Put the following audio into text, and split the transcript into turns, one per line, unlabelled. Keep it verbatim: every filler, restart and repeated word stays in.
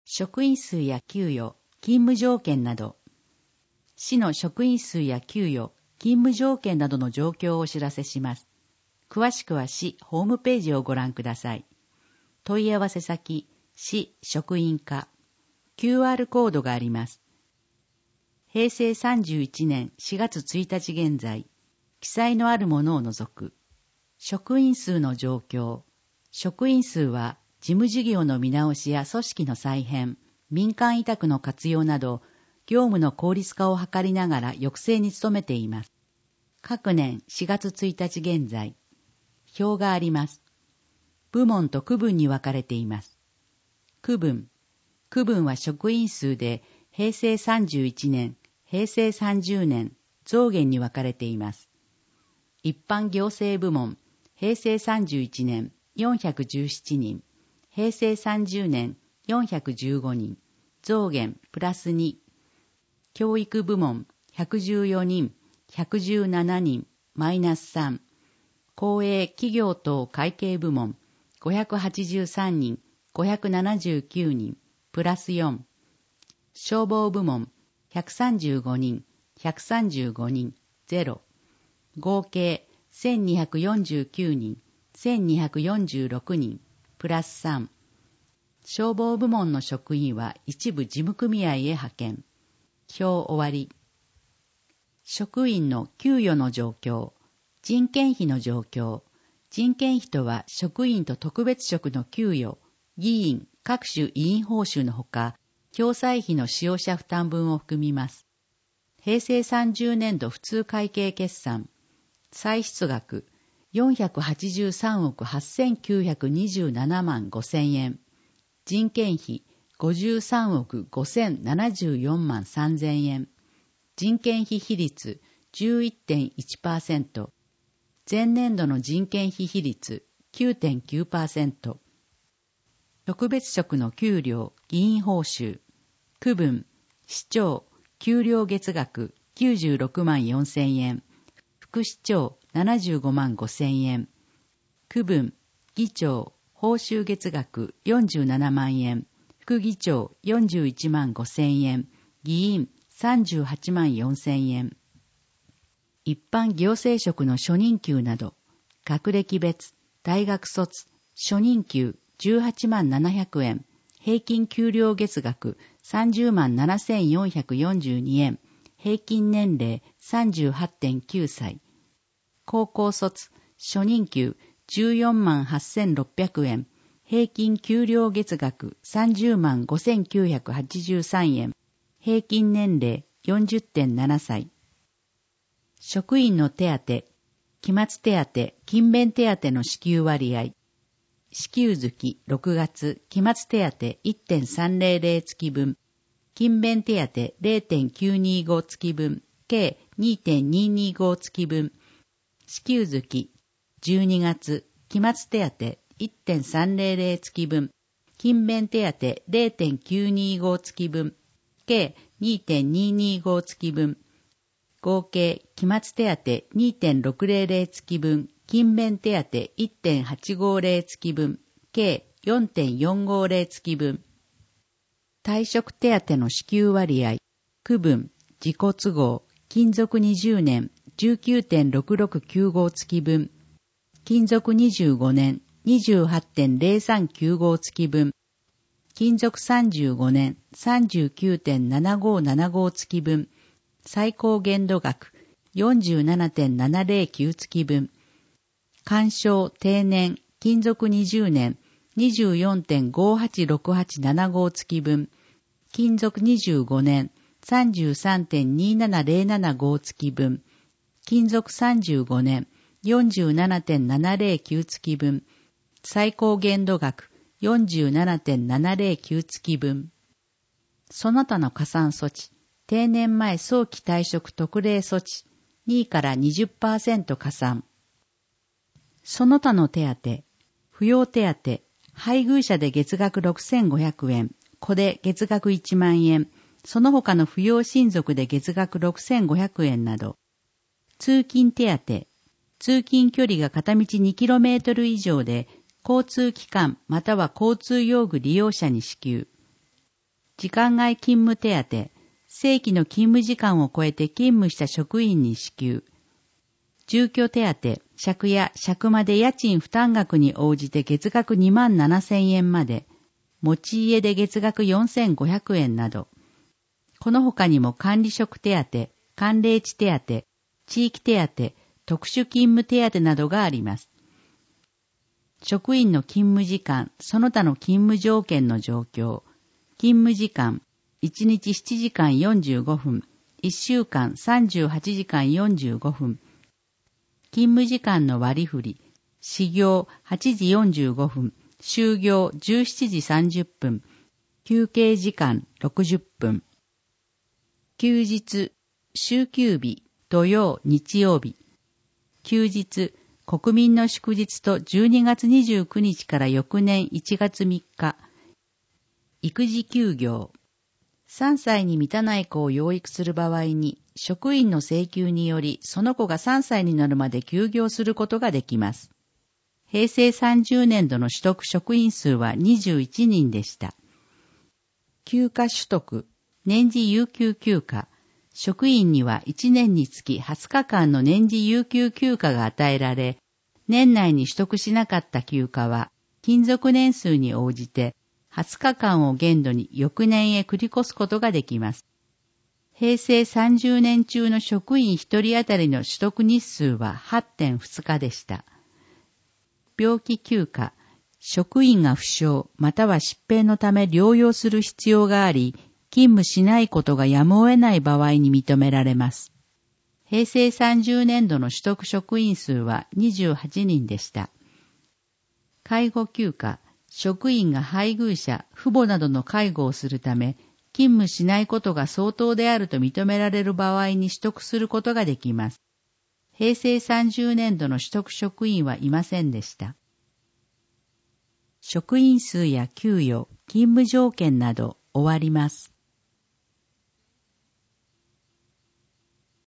職員数や給与、勤務条件など、市の職員数や給与、勤務条件などの状況をお知らせします。詳しくは市ホームページをご覧ください。問い合わせ先、市職員課、キューアール コードがあります。へいせいさんじゅういちねんしがつついたち現在、記載のあるものを除く。職員数の状況。職員数は事務事業の見直しや組織の再編、民間委託の活用など、業務の効率化を図りながら抑制に努めています。各年しがつついたち現在、表があります。部門と区分に分かれています。区分。区分は職員数でへいせいさんじゅういちねん、へいせいさんじゅうねん、増減に分かれています。一般行政部門、へいせいさんじゅういちねん、よんひゃくじゅうななにん、へいせいさんじゅうねん、よんひゃくじゅうごにん、増減プラスに。教育部門、ひゃくじゅうよにん、ひゃくじゅうななにん、マイナスさん。公営企業等会計部門、ごひゃくはちじゅうさんにん、ごひゃくななじゅうきゅうにん、プラスよん。消防部門、ひゃくさんじゅうごにん、ひゃくさんじゅうごにん、ゼロ。合計、せんにひゃくよんじゅうきゅうにん、せんにひゃくよんじゅうろくにん、プラスさん。消防部門の職員は一部事務組合へ派遣。表終わり。職員の給与の状況。人件費の状況。人件費とは職員と特別職の給与、議員、各種委員報酬のほか、共済費の使用者負担分を含みます。へいせいさんじゅうねんど普通会計決算。歳出額、よんひゃくはちじゅうさんおくはっせんきゅうひゃくにじゅうななまんごせんえん。人件費、ごじゅうさんおくごせんななじゅうよんまんさんぜんえん。人件費比率 じゅういってんいちパーセント。前年度の人件費比率 きゅうてんきゅうパーセント。特別職の給料、議員報酬。区分、市長、給料月額きゅうじゅうろくまんよんせんえん。副市長、ななじゅうごまんごせんえん。区分、議長、報酬月額よんじゅうななまんえん。副議長、よんじゅういちまんごせんえん。議員、さんじゅうはちまんよんせんえん。一般行政職の初任給など、学歴別、大学卒、初任給じゅうはちまんななひゃくえん、平均給料月額さんじゅうまんななせんよんひゃくよんじゅうにえん、平均年齢 さんじゅうはちてんきゅうさい。高校卒、初任給じゅうよんまんはっせんろっぴゃくえん、平均給料月額さんじゅうまんごせんきゅうひゃくはちじゅうさんえん、平均年齢 よんじゅってんななさい。職員の手当、期末手当、勤勉手当の支給割合。支給月ろくがつ、期末手当 いってんさんぜろぜろ 月分、勤勉手当 れいてんきゅうにご 月分、計 にてんににご 月分。支給月じゅうにがつ、期末手当 いってんさんぜろぜろ 月分、勤勉手当 れいてんきゅうにご 月分、計 にてんににご 月分。合計、期末手当 にてんろくぜろぜろ 月分、勤勉手当 いってんはちごぜろ 月分、計 よんてんよんごぜろ 月分。退職手当の支給割合、区分、自己都合、勤続にじゅうねん、じゅうきゅうてんろくろくきゅうご 月分、勤続にじゅうごねん、にじゅうはちてんぜろさんきゅうご 月分、勤続さんじゅうごねん、さんじゅうきゅうてんななごななご 月分、最高限度額 よんじゅうななてんななぜろきゅう 月分、干渉定年、勤続にじゅうねん、にじゅうよんてんごはちろくはちななご 月分、勤続にじゅうごねん、さんじゅうさんてんにななぜろななご 月分、勤続さんじゅうごねん、よんじゅうななてんななぜろきゅう 月分、最高限度額 よんじゅうななてんななぜろきゅう 月分。その他の加算措置、定年前早期退職特例措置、にから にじゅっパーセント 加算。その他の手当、扶養手当、配偶者で月額ろくせんごひゃくえん、子で月額いちまんえん、その他の扶養親族で月額ろくせんごひゃくえんなど、通勤手当、通勤距離が片道 にキロメートル 以上で、交通機関または交通用具利用者に支給。 時間外勤務手当、正規の勤務時間を超えて勤務した職員に支給、住居手当、借家、借間で家賃負担額に応じて月額にまんななせんえんまで、持ち家で月額よんせんごひゃくえんなど、この他にも管理職手当、寒冷地手当、地域手当、特殊勤務手当などがあります。職員の勤務時間、その他の勤務条件の状況、勤務時間、いちにちしちじかんよんじゅうごふん、いっしゅうかんさんじゅうはちじかんよんじゅうごふん、勤務時間の割り振り、始業はちじよんじゅうごふん、終業じゅうしちじさんじゅっぷん、休憩時間ろくじゅっぷん、休日、週休日、土曜、日曜日、休日、国民の祝日とじゅうにがつにじゅうくにちから翌年いちがつみっか、育児休業、さんさいに満たない子を養育する場合に、職員の請求により、その子がさんさいになるまで休業することができます。へいせいさんじゅうねんどの取得職員数はにじゅういちにんでした。休暇取得、年次有給休暇、職員にはいちねんにつきはつかかんの年次有給休暇が与えられ、年内に取得しなかった休暇は、勤続年数に応じて、はつかかんを限度に翌年へ繰り越すことができます。へいせいさんじゅうねん中の職員ひとり当たりの取得日数は はってんふつかでした。病気休暇、職員が負傷または疾病のため療養する必要があり、勤務しないことがやむを得ない場合に認められます。へいせいさんじゅうねんどの取得職員数はにじゅうはちにんでした。介護休暇、職員が配偶者、父母などの介護をするため、勤務しないことが相当であると認められる場合に取得することができます。へいせいさんじゅうねんどの取得職員はいませんでした。職員数や給与、勤務条件など終わります。